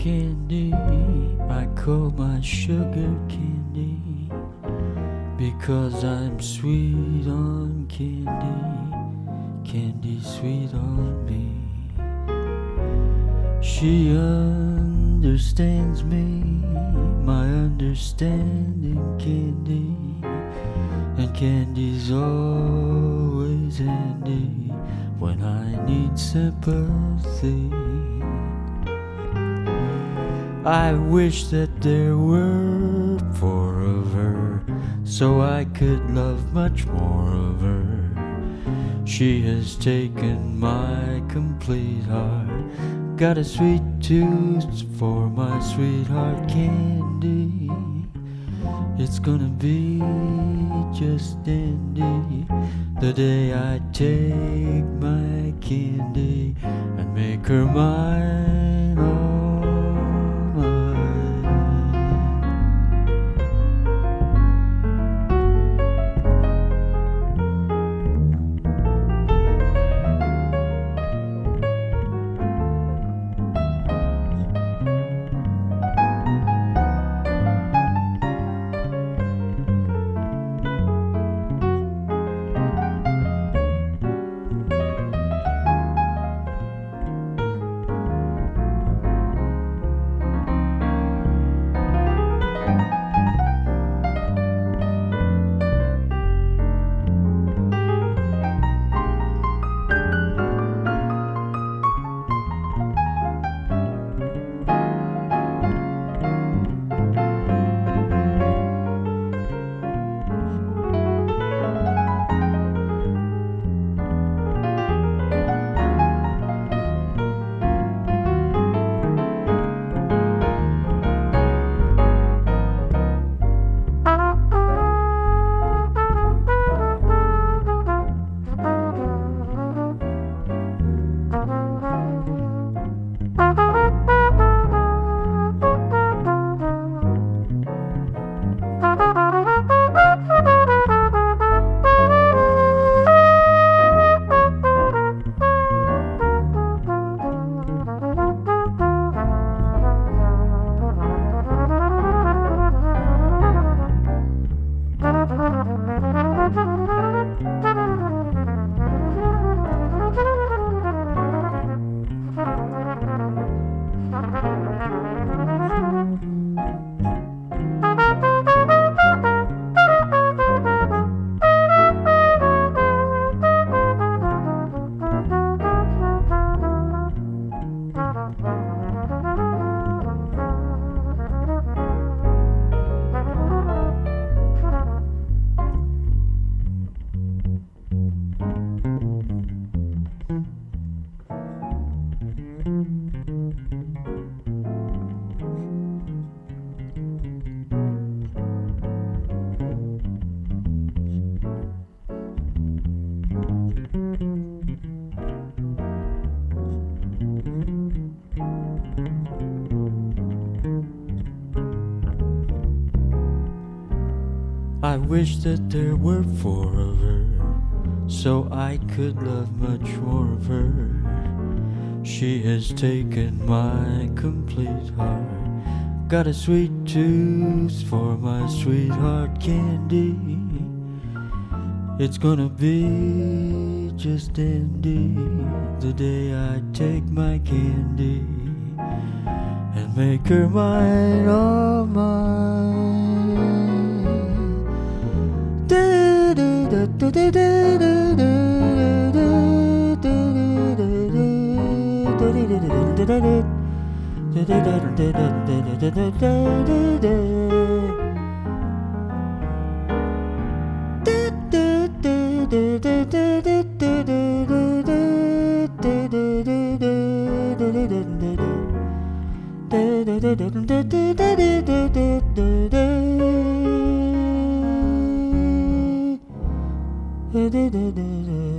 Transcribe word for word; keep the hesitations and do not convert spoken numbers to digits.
candy, I call my sugar candy, because I'm sweet on candy, candy sweet on me. She understands me, my understanding candy, and candy's always handy when I need sympathy. I wish that there were four of her, so I could love much more of her. She has taken my complete heart, got a sweet tooth for my sweetheart candy. It's gonna be just dandy the day I take my candy and make her mine, all mine. I wish that there were four of her, so I could love much more of her. She has taken my complete heart, got a sweet tooth for my sweetheart candy. It's gonna be just dandy the day I take my candy and make her mine, all mine. Da da da da da.